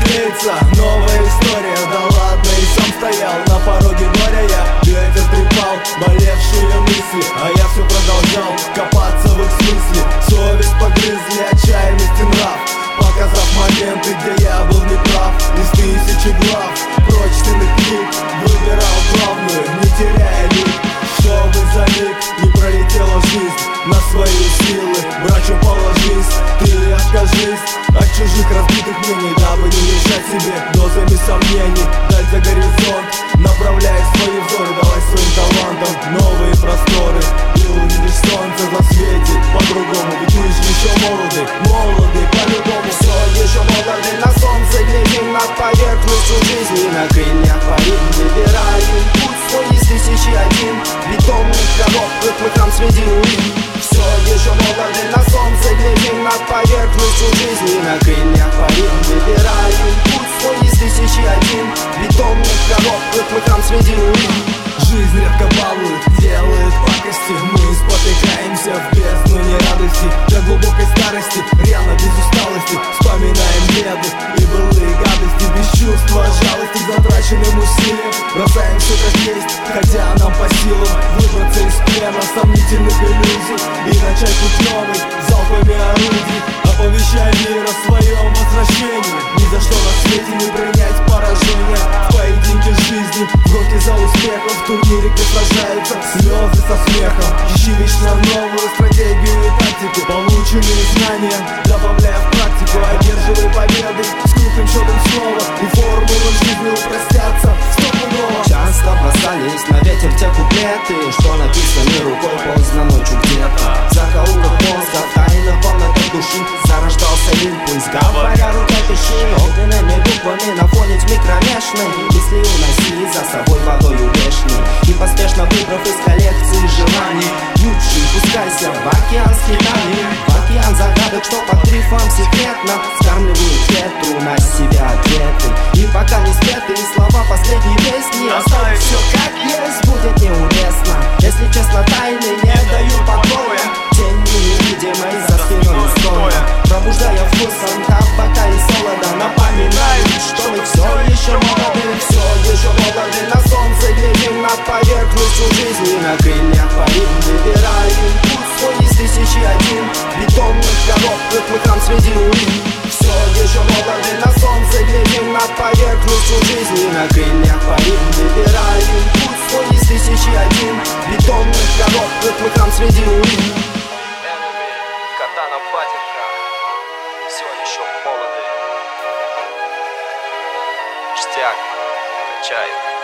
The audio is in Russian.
клеится новая история. Да ладно, и сам стоял на пороге моря я. Ветер трепал болевшие мысли, а я все продолжал копаться в их смысле. Совесть погрызли отчаянность и нрав, показав моменты, где я был неправ. Из тысячи глав прочных книг выбирал главную, не теряя нить, чтобы за миг не пролетела жизнь. На свои силы, братья, положись, ты откажись от чужих разбитых мнений, дабы не мешать себе дозами сомнений. Даль за горизонт, направляя свои взоры, давай своим талантам новые просторы. Ты увидишь солнце засветит по-другому, ведь мы же еще молоды, молоды по-любому. Все еще молоды, на солнце глядим, над поверхностью жизни на крыльях парим. Выбираем путь свой из тысячи один бетонных коробок мы там среди руин. Все еще молоды, на солнце глядим, над поверхностью жизни на крыльях парим. Выбираем путь свой из тысячи один бетонных коробок мы там среди руин. Жизнь редко балует, делает пакости. Мы спотыкаемся в бездну нерадости. До глубокой старости, рано без усталости, вспоминаем беды и былые гадости. Без чувства жалости к затраченным усилиям бросаем все как есть, хотя нам по силам выбраться из плена сомнительных иллюзий и начать путь новый залпами орудий, оповещая мир о своем возвращении. Ни за что на свете не принять поражение в поединке жизни, в гонке за успехом, в турнире, где сражаются слезы со смехом. Ищи вечно новую стратегию и тактику, полученные знания добавляя в практику. Одерживай победы с крупным счетом снова, и формулы жизни упростятся стопудово. Часто бросались на ветер те куплеты, что написаны рукой поздно ночью где-то. В закоулках мозга, в тайных комнатах души зарождался импульс, говоря рукопиши огненными буквами на фоне тьмы кромешной. Мысли уноси за собой водою вешней, и поспешно выбрав из коллекции желаний лучший, пускайся в океан скитаний, в океан загадок, что под грифом секретно скармливают ветру на себя ответы. И пока не спеты слова последней песни, оставь все как есть, будет неуместно. Если честно, тайны не дают покоя, тень невидимой за спиной стоя, пробуждая вкусом табака и солода, напоминаю, что мы все еще молоды. Все еще молоды, на солнце глядим, над поверхностью жизни на крыльях парим. Выбираем путь свой из тысячи один бетонных коробок мы там среди руин. Все еще молоды, на солнце глядим, над поверхностью жизни на крыльях парим. Выбираем путь свой из тысячи один бетонных коробок мы там среди руин. Катана Батежа, все еще молоды. Штяк, качает.